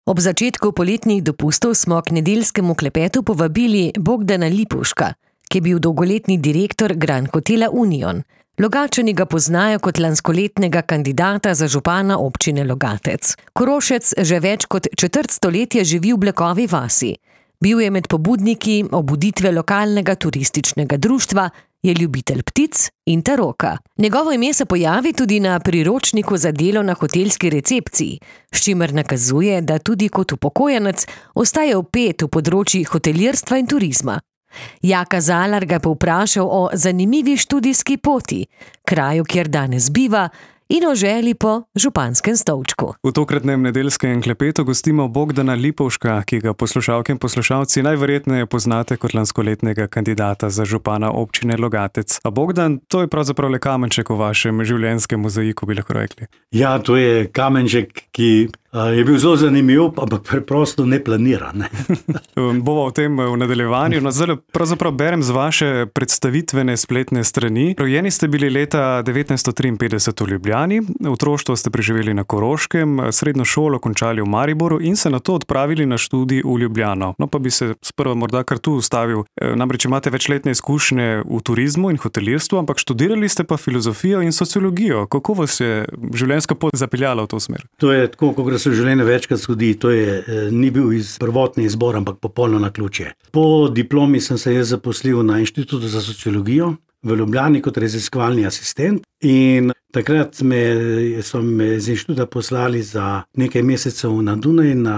Ob začetku poletnih dopustov smo k nedeljskemu klepetu povabili Bogdana Lipovška, ki je bil dolgoletni direktor Grand Hotela Union. Logatčani ga poznajo kot lanskoletnega kandidata za župana občine Logatec. Korošec že več kot četrt stoletja živi v Blekovi vasi. Bil je med pobudniki obuditve lokalnega turističnega društva, je ljubitelj ptic in taroka. Njegovo ime se pojavi tudi na priročniku za delo na hotelski recepciji, s čimer nakazuje, da tudi kot upokojenec ostaje vpet v področji hotelirstva in turizma. Jaka Zalar ga je povprašal o zanimivi študijski poti, kraju, kjer danes biva, in o želji po županskem stolčku. V tokratnem nedeljskem klepetu gostimo Bogdana Lipovška, ki ga poslušalke in poslušalci najverjetneje poznate kot lanskoletnega kandidata za župana občine Logatec. A Bogdan, to je pravzaprav le kamenček v vašem življenjskem mozaiku, bi lahko rekli. Ja, to je kamenček, ki je bil zelo zanimiv, ampak preprosto neplaniran. Bova o tem v nadaljevanju. No, zdaj pravzaprav berem z vaše predstavitvene spletne strani. Rojeni ste bili leta 1953 v Ljubljani, otroštvo ste preživeli na Koroškem, srednjo šolo končali v Mariboru in se nato odpravili na študij v Ljubljano. No, pa bi se sprva morda kar tu ustavil. Namreč imate večletne izkušnje v turizmu in hotelirstvu, ampak študirali ste pa filozofijo in sociologijo. Kako vas je življenjska pot zapeljala v to smer? To je tako, ko se v življenju večkrat zgodi, ni bil prvotni izbor, ampak popolno naključje. Po diplomi sem se jaz zaposlil na Inštitutu za sociologijo v Ljubljani kot raziskovalni asistent in takrat so me z inštituta poslali za nekaj mesecev na Dunaj na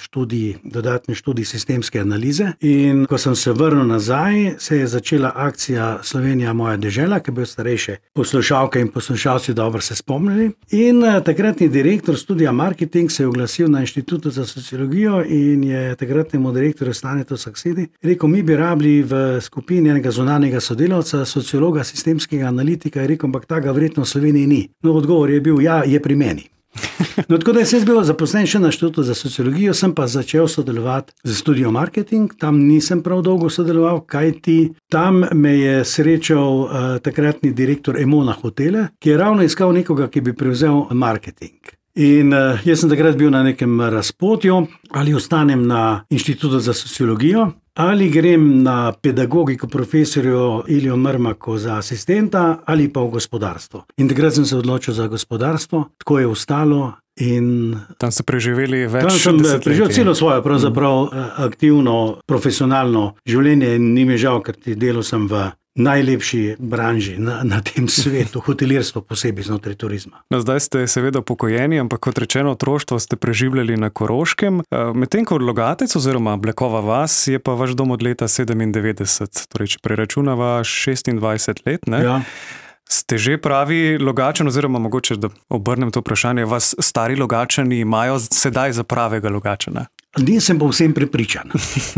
dodatni študij sistemske analize. In ko sem se vrnil nazaj, se je začela akcija Slovenija moja dežela, ki bi starejše poslušalke in poslušalci dobro se spomnili. In takratni direktor študija marketing se je oglasil na Inštitutu za sociologijo in je takratnemu direktorju Stanetu Saksedi rekel, mi bi rabili v skupini enega zunanjega sodelavca, sociologa, sistemskega analitika, je rekel, ampak tega verjetno v Sloveniji ni. No, odgovor je bil, ja, je pri meni. No, tako da sem bil zaposlen še na Inštitutu za sociologijo, sem pa začel sodelovati z študijo marketing, tam nisem prav dolgo sodeloval, kajti tam me je srečal takratni direktor Emona Hotele, ki je ravno iskal nekoga, ki bi prevzel marketing. In jaz sem takrat bil na nekem razpotju, ali ostanem na Inštitutu za sociologijo, ali grem na pedagogiko profesorju Ilijo Mrmaku za asistenta, ali pa v gospodarstvo. In takrat sem se odločil za gospodarstvo, tako je ostalo. In tam ste preživeli več desetletij. Tam sem preživel celo svoje pravzaprav aktivno, profesionalno življenje in ni mi žal, ker delal sem v najlepši branži na tem svetu, hotelirstvo posebej znotraj turizma. No, zdaj ste seveda pokojeni, ampak kot rečeno, otroštvo ste preživljali na Koroškem. Medtem ko Logatec oziroma Blekova vas je pa vaš dom od leta 97, torej če preračunava 26 let, ne? Ja. Ste že pravi Logatčan, oziroma mogoče, da obrnem to vprašanje, vas stari Logatčani imajo sedaj za pravega Logatčana? Nisem povsem prepričan.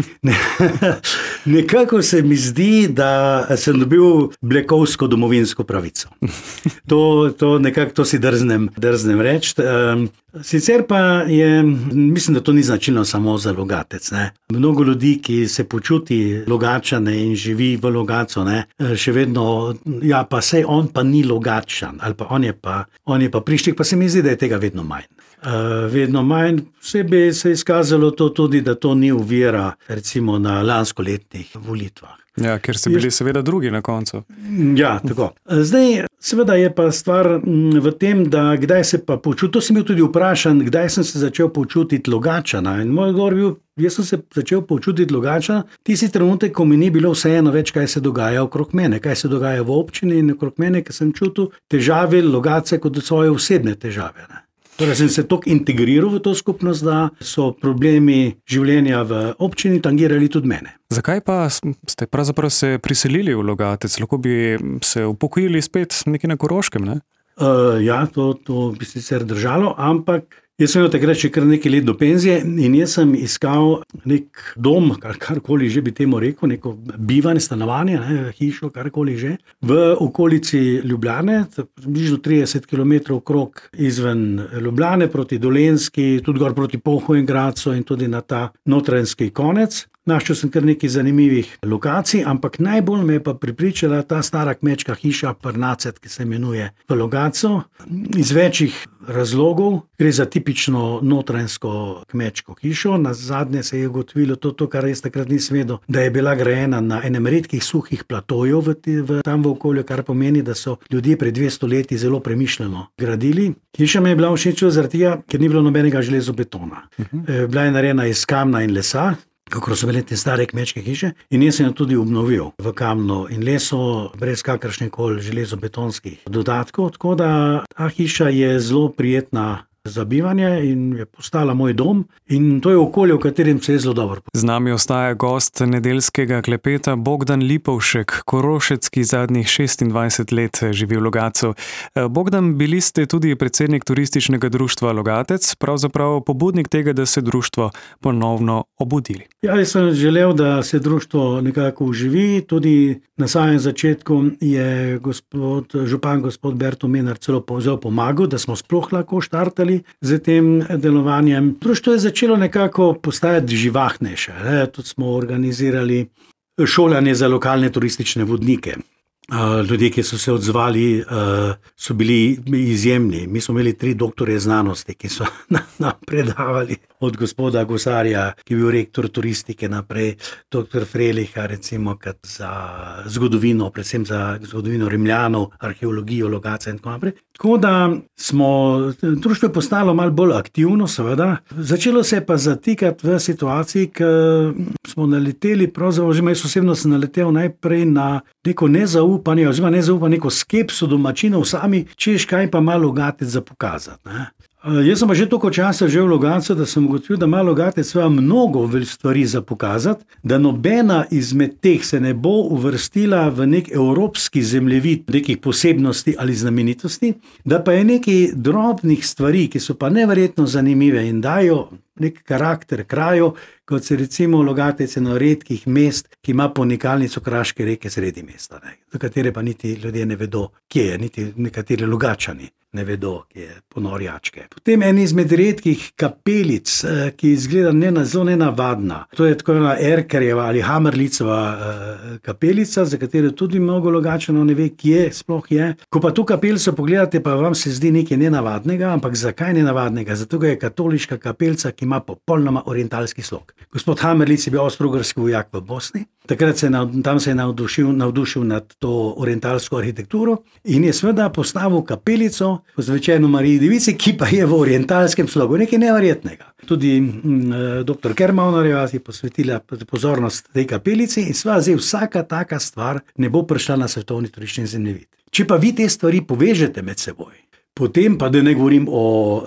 Nekako se mi zdi, da sem dobil blekovsko domovinsko pravico. To si drznem reči. Sicer pa mislim, da to ni značilno samo za Logatec. Ne. Mnogo ljudi, ki se počuti Logatčane in živi v Logatcu, še vedno, ja, pa sej on pa ni Logatčan, ali pa on je pa Prištik, pa se mi zdi, da je tega vedno manj. Vedno manj. Vse bi se izkazalo to tudi, da to ni ovira, recimo na lanskoletnih volitvah. Ja, ker ste bili seveda drugi na koncu. Ja, tako. Zdaj, seveda je pa stvar v tem, da kdaj se pa počuti, to sem bil tudi vprašan, kdaj sem se začel počutiti Logatčana. In moj odgovor bil, jaz sem se začel počutiti Logatčana, tisti trenutek, ko mi ni bilo vseeno več, kaj se dogaja okrog mene, kaj se dogaja v občini in okrog mene, ker sem čutil težave Logatce kot svoje osebne težave. Torej sem se toliko integriral v to skupnost, da so problemi življenja v občini tangirali tudi mene. Zakaj pa ste pravzaprav se priselili v Logatec? Lahko bi se upokojili spet nekje na Koroškem, ne? Ja, to bi sicer držalo, ampak jaz sem imel takrat še kar nekaj let do penzije in jaz sem iskal nek dom, karkoli že bi temu rekel, neko bivanje, stanovanje, hišo, karkoli že, v okolici Ljubljane, bližno 30 km okrog izven Ljubljane, proti Dolenjski, tudi gor proti Polhu in Gradcu in tudi na ta notranjski konec. Našel sem kar nekaj zanimivih lokacij, ampak najbolj me je pa pripričala ta stara kmečka hiša Prnacet, ki se imenuje v Logatcu, iz večjih razlogov. Gre za tipično notranjsko kmečko hišo. Nazadnje se je ugotovilo to, kar jaz takrat nisem vedel, da je bila grajena na enem redkih suhih platojev tam v okolju, kar pomeni, da so ljudje pred 200 leti zelo premišljeno gradili. Hiša mi je bila všeč zaradi tega, ker ni bilo nobenega železobetona. Bila je narejena iz kamna in lesa, kakor so bile te stare kmečke hiše, in jaz sem jo tudi obnovil v kamnu in lesu, brez kakršnekoli železobetonskih dodatkov, tako da ta hiša je zelo prijetna za bivanje in je postala moj dom in to je okolje, v katerem se je zelo dobro. Z nami ostaja gost nedeljskega klepeta Bogdan Lipovšek, Korošec, ki zadnjih 26 let živi v Logatcu. Bogdan, bili ste tudi predsednik turističnega društva Logatec, pravzaprav pobudnik tega, da se društvo ponovno obudili. Ja, jaz sem želel, da se društvo nekako oživi. Tudi na samem začetku je župan gospod Berto Menar celo pomagal, da smo sploh lahko štartali z tem delovanjem. Društvo je začelo nekako postajati živahnejše. Tudi smo organizirali šolanje za lokalne turistične vodnike. Ljudje, ki so se odzvali, so bili izjemni. Mi smo imeli 3 doktorje znanosti, ki so nam predavali. Od gospoda Gosarja, ki je bil rektor turistike, naprej doktor Freliha, recimo za zgodovino, predvsem za zgodovino Rimljanov, arheologijo Logatca in tako naprej. Tako da društvo je postalo malo bolj aktivno, seveda. Začelo se je pa zatikati v situaciji, ki smo naleteli, pravzaprav, jaz osebno sem naletel najprej na neko nezaupanje, oziroma neko skepso domačinov sami, češ kaj pa ima Logatec za pokazati. Jaz sem pa že toliko časa že v Logatcu, da sem ugotovil, da ima Logatec mnogo stvari za pokazati, da nobena izmed teh se ne bo uvrstila v nek evropski zemljevid nekih posebnosti ali znamenitosti, da pa je nekaj drobnih stvari, ki so pa neverjetno zanimive in dajo nek karakter kraju, kot se recimo Logatec eno redkih mest, ki ima ponikalnico Kraške reke sredi mesta, za katere pa niti ljudje ne vedo, kje je, niti nekateri Logatčani ne vedo, kje je Ponorjačke. Potem en izmed redkih kapelic, ki izgleda zelo nenavadna. To je tako ena Erkerjeva ali Hamrlicova kapelica, za katero tudi mnogo Logatčanov ne ve, kje sploh je. Ko pa to kapelico pogledate, pa vam se zdi nekaj nenavadnega, ampak zakaj nenavadnega? Zato, ker je katoliška kapelica, ki ima popolnoma orientalski slog. Gospod Hamrlic je bil avstro-ogrski vojak v Bosni. Takrat tam se je navdušil nad to orientalsko arhitekturo in je seveda postavil kapelico posvečeno Mariji Devici, ki pa je v orientalskem slogu. Nekaj neverjetnega. Tudi dr. Kermaunarjeva je posvetila pozornost tej kapelici in zdaj vsaka taka stvar ne bo prišla na svetovni turistični zemljevid. Če pa vi te stvari povežete med seboj, potem pa, da ne govorim o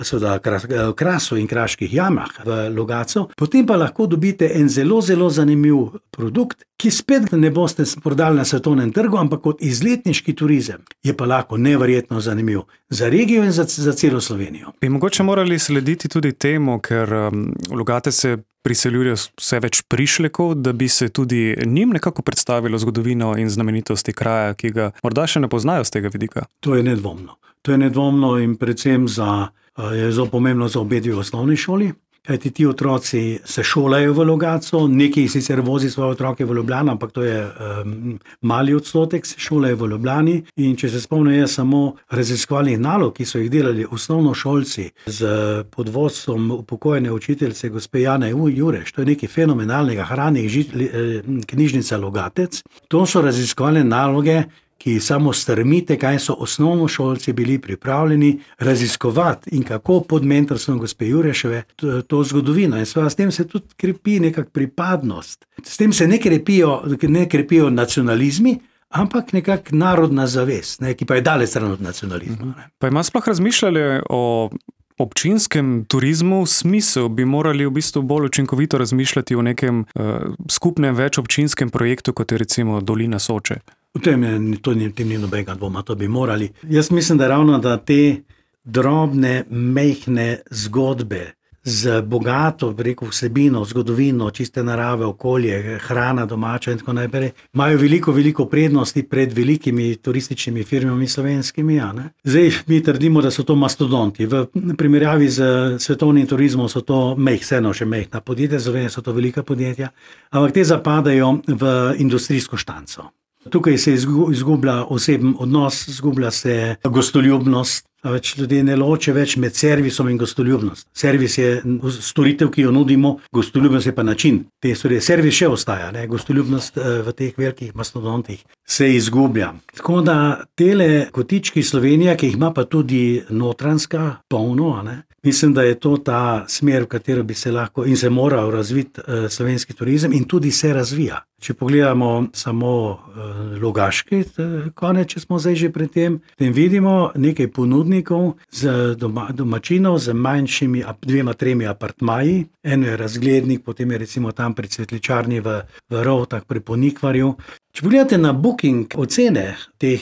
Krasu in kraških jamah v Logatcu, potem pa lahko dobite en zelo, zelo zanimiv produkt, ki spet ne boste prodali na svetovnem trgu, ampak kot izletniški turizem je pa lahko neverjetno zanimiv za regijo in za celo Slovenijo. Bi mogoče morali slediti tudi temu, ker v Logatec se priseljuje vse več prišlekov, da bi se tudi njim nekako predstavilo zgodovino in znamenitosti kraja, ki ga morda še ne poznajo z tega vidika. To je nedvomno. To je nedvomno in predvsem je zelo pomembno za obe dve osnovni šoli, kajti ti otroci se šolajo v Logatcu, nekaj sicer vozi svoje otroke v Ljubljano, ampak to je mali odstotek, se šolajo v Ljubljani in če se spomnijo samo raziskovalnih nalog, ki so jih delali osnovnošolci z pod vodstvom upokojene učiteljice gospe Jane Jureš, to je nekaj fenomenalnega, hrani knjižnica Logatec, to so raziskovalne naloge, ki samo strmite, kaj so osnovnošolci bili pripravljeni raziskovati in kako pod mentorstvom gospe Jureševe to zgodovino. In s tem se tudi krepi nekak pripadnost. S tem se ne krepijo nacionalizmi, ampak nekak narodna zavest, ki pa je daleč stran od nacionalizma. Pa ima sploh razmišljali o občinskem turizmu? Smisel bi morali v bistvu bolj učinkovito razmišljati o nekem skupnem večobčinskem projektu, kot je recimo Dolina Soče. V tem ni nobenega dvoma, to bi morali. Jaz mislim, da ravno da te drobne, mehne zgodbe z bogato, rekel, vsebino, zgodovino, čiste narave, okolje, hrana domača in tako naprej, imajo veliko prednosti pred velikimi turističnimi firmami slovenskimi. Zdaj mi trdimo, da so to mastodonti. V primerjavi z svetovnim turizmom so to vseeno še majhna podjetja, Slovenije so to velika podjetja, ampak te zapadajo v industrijsko štanco. Tukaj se izgublja oseben odnos, izgublja se gostoljubnost, več ljudi ne loče več med servisom in gostoljubnost. Servis je storitev, ki jo nudimo, gostoljubnost je pa način. Servis še ostaja, gostoljubnost v teh velikih mastodontih se izgublja. Tako da tele kotički Slovenija, ki jih ima pa tudi notranjska, polno, mislim, da je to ta smer, v katero bi se lahko in se moral razviti slovenski turizem in tudi se razvija. Če pogledamo samo Logaški konec, če smo zdaj že pri tem, potem vidimo nekaj ponudnikov z domačinov z manjšimi 2-3 apartmaji. Eno je Razglednik, potem je recimo tam pri Cvetličarni v Rovtah pri Ponikvarju. Če pogledate na Booking ocene teh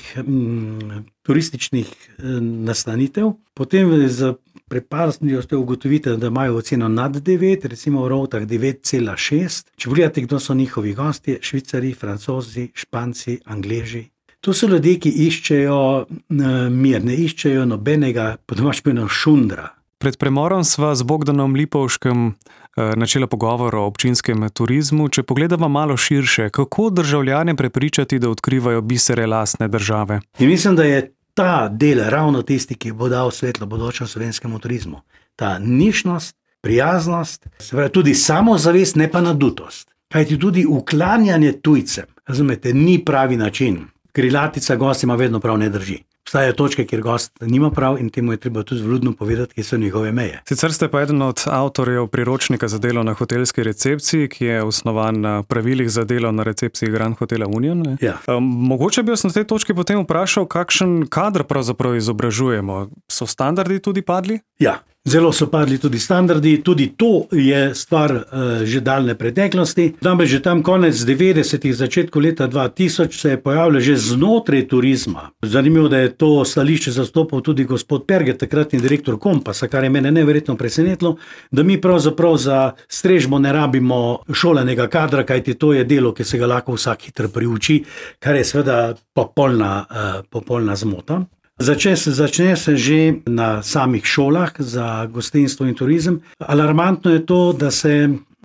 turističnih nastanitev, potem z prepastnostjo ugotovite, da imajo oceno nad 9, recimo v Rovtah 9,6. Če pogledate, kdo so njihovi gosti, Švicari, Francozi, Španci, Angleži. To so ljudje, ki iščejo mir, ne iščejo nobenega, po domače povedano, šundra. Pred premorom sva z Bogdanom Lipovškem načela pogovor o občinskem turizmu. Če pogledamo malo širše, kako državljane prepričati, da odkrivajo bisere lastne države? In mislim, da je ta del ravno tisti, ki bo dal svetlo bodočem slovenskemu turizmu. Ta nišnost, prijaznost, tudi samozavest, ne pa nadutost. Kajti tudi uklanjanje tujcem, razumete, ni pravi način. Krilatica gost ima vedno prav, ne drži. Obstajajo točke, kjer gost nima prav in temu je treba tudi vljudno povedati, kje so njegove meje. Sicer ste pa eden od avtorjev priročnika za delo na hotelski recepciji, ki je osnovan na pravilih za delo na recepciji Grand Hotela Union. Ja. Mogoče bi vas na tej točki potem vprašal, kakšen kadr pravzaprav izobražujemo. So standardi tudi padli? Ja. Zelo so padli tudi standardi, tudi to je stvar že daljne preteklosti. Namreč že tam konec 90-ih, začetku leta 2000 se je pojavilo že znotraj turizma. Zanimivo, da je to stališče zastopal tudi gospod Perger, takratni direktor Kompasa, kar je mene neverjetno presenetilo, da mi pravzaprav za strežbo ne rabimo šolanega kadra, kajti to je delo, ki se ga lahko vsak hitro priuči, kar je seveda popolna zmota. Začne se že na samih šolah za gostinstvo in turizem. Alarmantno je to, da se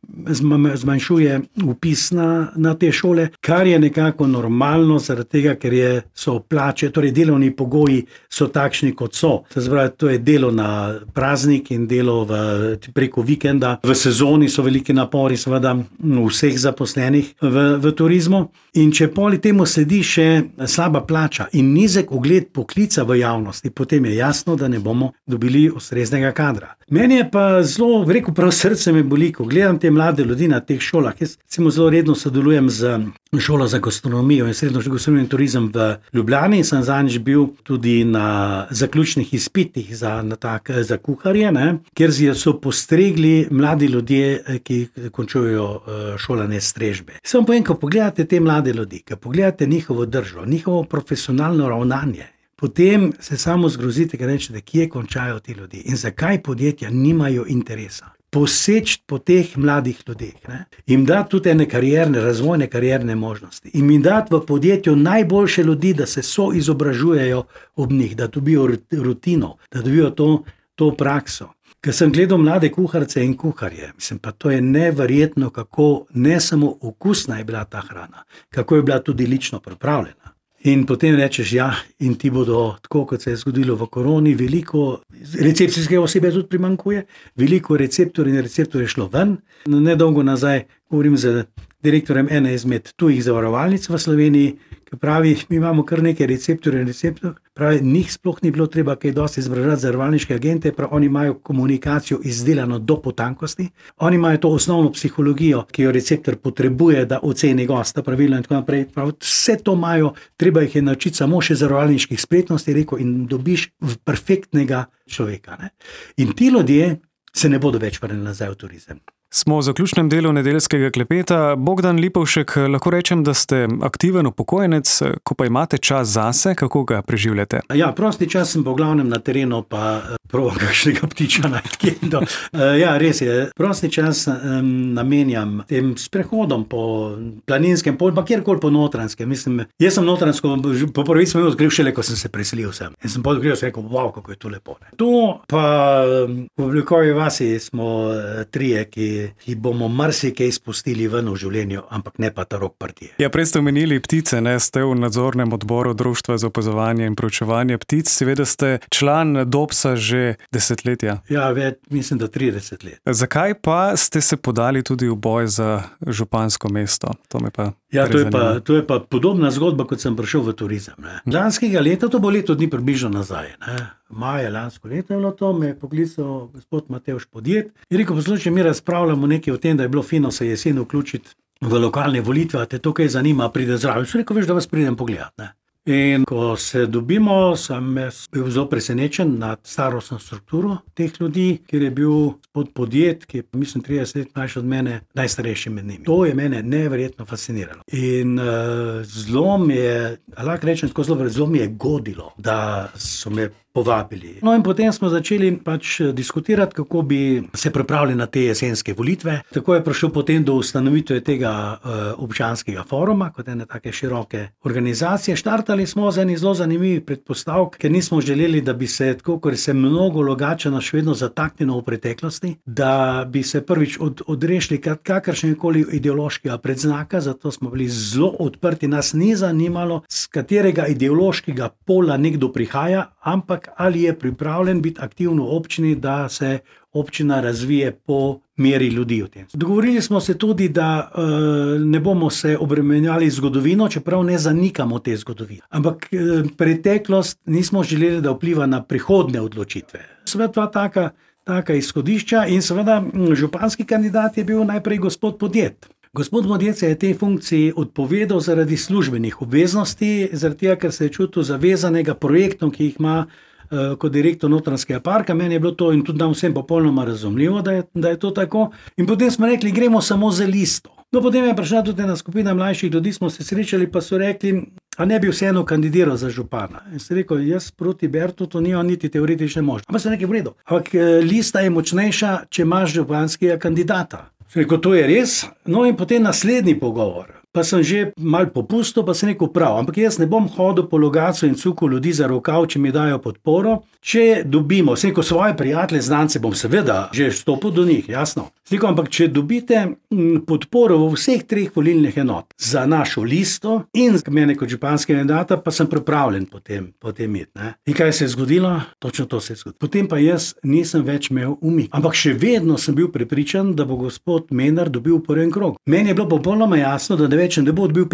zmanjšuje vpis na te šole, kar je nekako normalno, zaradi tega, ker so plače, torej delovni pogoji so takšni, kot so. To je delo na praznik in delo preko vikenda. V sezoni so veliki napori seveda vseh zaposlenih v turizmu. In če poli temu sledi še slaba plača in nizek ugled poklica v javnosti, potem je jasno, da ne bomo dobili ustreznega kadra. Meni je pa zelo, prav srce me boli, ko gledam te mlade ljudi na teh šolah. Jaz zelo redno sodelujem z šolo za gastronomijo in srednjo gastronomijo in turizem v Ljubljani in sem zadnjič bil tudi na zaključnih izpitih za kuharje, kjer so postregli mladi ljudje, ki končujejo šolanje strežbe. Samo povem, ko pogledate te mlade ljudi, ko pogledate njihovo držo, njihovo profesionalno ravnanje, potem se samo zgrozite, ker rečete, kje končajo ti ljudje in zakaj podjetja nimajo interesa. Poseči po teh mladih ljudeh, jim dati tudi ene razvojne karierne možnosti, jim dati v podjetju najboljše ljudi, da se izobražujejo ob njih, da dobijo rutino, da dobijo to prakso. Ker sem gledal mlade kuharce in kuharje, mislim pa, to je neverjetno, kako ne samo okusna je bila ta hrana, kako je bila tudi lično pripravljena. In potem rečeš, in ti bodo, tako kot se je zgodilo v koroni, veliko recepcijske osebe tudi primanjkuje, veliko receptorjev in receptorjev je šlo ven. Nedolgo nazaj govorim z direktorjem ene izmed tujih zavarovalnic v Sloveniji, ki pravi, mi imamo kar nekaj receptorjev in receptorjev, pravi, njih sploh ni bilo treba kaj dosti izobraževati zavarovalniške agente, pravi, oni imajo komunikacijo izdelano do potankosti, oni imajo to osnovno psihologijo, ki jo receptor potrebuje, da oceni gosta pravilno in tako naprej, pravi, vse to imajo, treba jih je naučiti samo še zavarovalniških spretnosti, rekel, in dobiš perfektnega človeka. In ti ljudje se ne bodo več vrnili nazaj v turizem. Smo v zaključnem delu nedeljskega klepeta. Bogdan Lipovšek, lahko rečem, da ste aktiven upokojenec, ko pa imate čas zase, kako ga preživljate? Ja, prosti čas sem pa v glavnem na terenu, pa probam kakšnega ptiča najti. Ja, res je. Prosti čas namenjam tem sprehodom po planinskem polju, pa kjerkoli po Notranjskem. Mislim, jaz sem Notranjsko po prvi sem odkril šele, ko sem se preselil sem. In sem pa odkril, sem rekel, wow, kako je to lepo. Ne? To pa v Oblikovi vasi smo trije, ki bomo marsikaj spustili ven v življenju, ampak ne pa ta rok partije. Ja, prej ste omenili ptice, ne? Ste v nadzornem odboru Društva za opazovanje in proučevanje ptic. Seveda ste član DOPS-a že desetletja. Ja, mislim, da 30 let. Zakaj pa ste se podali tudi v boj za župansko mesto? To me pa ja, to je pa podobna zgodba, kot sem prišel v turizem. Ne. Lanskega leta, to bo leto dni približno nazaj, ne. Maja lansko leto je bilo to, me je poklical gospod Matevž Podjed in rekel, poslušaj, mi razpravljamo nekaj o tem, da je bilo fino se jesen vključiti v lokalne volitve, a te to kaj zanima, pride zraven. Sem rekel, veš, da vas pridem pogledat. Ne. In ko se dobimo, sem bil zelo presenečen nad starostno strukturo teh ljudi, ker je bil gospod Podjed, ki je, mislim, 30 let mlajši od mene, najstarejši med njimi. To je mene neverjetno fasciniralo. In zelo mi je, lahko rečem tako zelo mi je godilo, da so me povabili. No in potem smo začeli diskutirati, kako bi se pripravili na te jesenske volitve. Tako je prišel potem do ustanovitve tega občanskega foruma, kot ene take široke organizacije. Štartali smo z enim zelo zanimivih predpostavk, ker nismo želeli, da bi se, tako kot se mnogo Logatčanov še vedno zataknilo v preteklosti, da bi se prvič odrešili kakršnekoli ideološkega predznaka, zato smo bili zelo odprti. Nas ni zanimalo, z katerega ideološkega pola nekdo prihaja, ampak ali je pripravljen biti aktivno v občini, da se občina razvije po meri ljudi v tem. Dogovorili smo se tudi, da ne bomo se obremenjali zgodovino, čeprav ne zanikamo te zgodovine. Ampak preteklost nismo želeli, da vpliva na prihodne odločitve. Seveda taka izhodišča in seveda županski kandidat je bil najprej gospod Podjed. Gospod Podjed se je tej funkciji odpovedal zaradi službenih obveznosti, zaradi tega, ker se je čutil zavezanega projektom, ki jih ima kot direktor Notranjskega parka. Meni je bilo to in tudi nam vsem popolnoma razumljivo, da je to tako. In potem smo rekli, gremo samo za listo. No, potem je prišla tudi ena skupina mlajših ljudi, smo se srečali, pa so rekli, a ne bi vseeno kandidiral za župana. In sem rekel, jaz proti Bertu to nima niti teoretične možnosti. Ampak sem rekel, v redu. Ampak lista je močnejša, če imaš županskega kandidata. Sem rekel, to je res. No in potem naslednji pogovor. Pa sem že malo popustil, pa sem rekel prav, ampak jaz ne bom hodil po Logatcu in cukal ljudi za rokav, če mi dajo podporo. Če dobimo, sem rekel, svoje prijatelje, znance bom seveda že stopil do njih, jasno. Sem rekel, ampak če dobite podporo v vseh 3 volilnih enot za našo listo in mene kot županskega kandidata, pa sem pripravljen potem iti. Ne? In kaj se je zgodilo? Točno to se je zgodilo. Potem pa jaz nisem več imel umik. Ampak še vedno sem bil prepričan, da bo gospod Menar dobil prvi krog. Meni je bilo popolnoma jasno, da ne bo dobil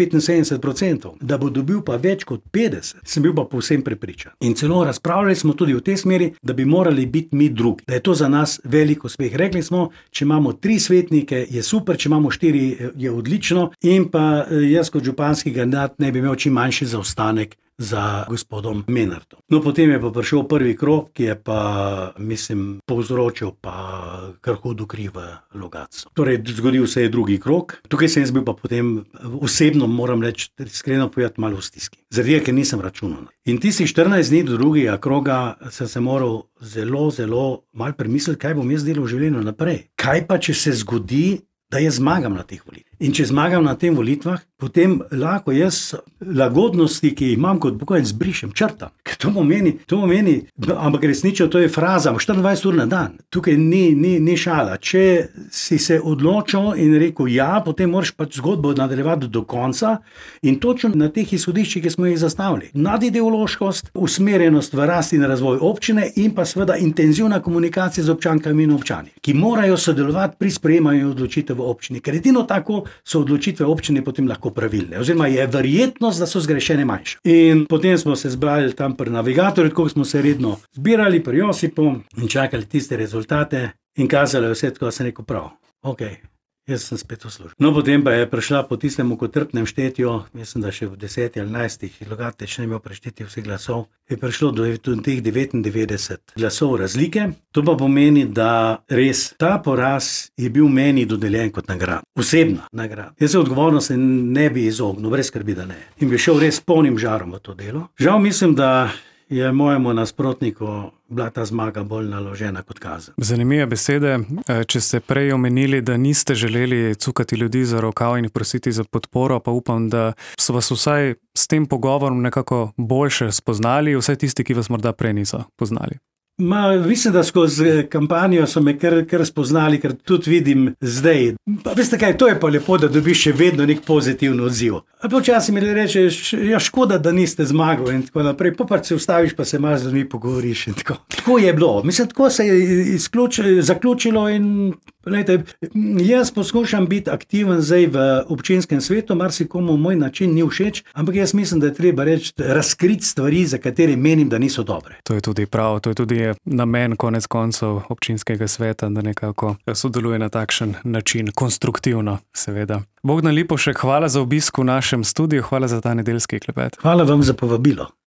75%, da bo dobil pa več kot 50%, sem bil pa povsem prepričan. In celo razpravljali smo tudi v tej smeri, da bi morali biti mi drugi, da je to za nas velik uspeh. Rekli smo, če imamo 3 svetnike, je super, če imamo 4, je odlično in pa jaz kot županski kandidat ne bi imel čim manjši zaostanek za gospodom Menartom. No, potem je pa prišel prvi krog, ki je pa, mislim, povzročil pa kar hudo kri v Logatcu. Torej, zgodil se je drugi krog. Tukaj sem jaz bil pa potem osebno, moram reči, iskreno povedati, malo v stiski. Zaradi, ker nisem računal. In tisti 14 dni do drugega kroga sem se moral zelo malo premisliti, kaj bom jaz delal v življenju naprej. Kaj pa, če se zgodi, da jaz zmagam na teh volitvah. In če zmagam na teh volitvah, potem lahko jaz lagodnosti, ki jih imam kot upokojenec, brišem, črtam. Ker to pomeni, ampak resnično to je fraza, 24 ur na dan. Tukaj ni šala. Če si se odločil in rekel ja, potem moraš pač zgodbo nadaljevati do konca in točno na teh izhodiščih, ki smo jih zastavili. Nadideološkost, usmerjenost v rast in razvoj občine in pa seveda intenzivna komunikacija z občankami in občani, ki morajo sodelovati pri sprejemanju odločitev v občini. Ker edino tako so odločitve občine potem lahko pravilne. Oziroma je verjetnost, da so zgrešene manjše. In potem smo se zbrali tam pri navigatorju, tako smo se redno zbirali pri Josipu in čakali tiste rezultate in kazali vse, tako sem rekel prav. Ok, Jaz sem spet v službi. No, potem pa je prišla po tistem mukotrpnem štetju, mislim, da še v 10 ali 11 Logatec ne imel prešteti vseh glasov, je prišlo do teh 99 glasov razlike. To pa pomeni, da res ta poraz je bil meni dodeljen kot nagrada. Osebna nagrada. Jaz se odgovornosti ne bi izognil, brez skrbi, da ne. In bi šel res polnim žarom v to delo. Žal mislim, da je mojemu nasprotniku bila ta zmaga bolj naložena kot kazen. Zanimive besede. Če ste prej omenili, da niste želeli cukati ljudi za rokav in prositi za podporo, pa upam, da so vas vsaj s tem pogovorom nekako boljše spoznali, vsaj tisti, ki vas morda prej niso poznali. Mislim, da skozi kampanjo so me kar spoznali, ker tudi vidim zdaj. Pa veste kaj, to je pa lepo, da dobiš še vedno nek pozitiven odziv. A počasi mi rečeš, ja škoda, da niste zmagali in tako naprej. Pa se ustaviš, pa se malo z njimi pogovoriš in tako. Tako je bilo. Mislim, tako se je zaključilo in glejte, jaz poskušam biti aktiven zdaj v občinskem svetu, marsikomu moj način ni všeč, ampak jaz mislim, da je treba reči, razkriti stvari, za katere menim, da niso dobre. To je tudi prav, to je tudi namen konec koncev občinskega sveta, da nekako sodeluje na takšen način, konstruktivno seveda. Bogdan Lipovšek, hvala za obisk v našem studiu, hvala za ta nedeljski klepet. Hvala vam za povabilo.